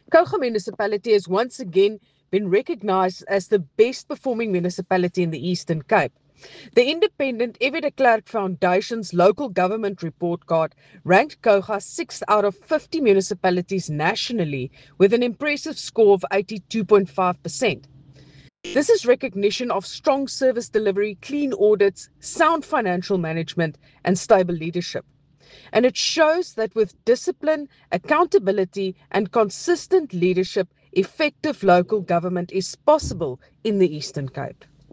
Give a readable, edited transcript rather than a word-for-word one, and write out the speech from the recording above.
Kouga municipality has once again been recognized as the best performing municipality in the Eastern Cape. The independent Evie de Klerk Foundation's local government report card ranked Kouga 6th out of 50 municipalities nationally with an impressive score of 82.5%. This is recognition of strong service delivery, clean audits, sound financial management, and stable leadership. And it shows that with discipline, accountability, and consistent leadership, effective local government is possible in the Eastern Cape.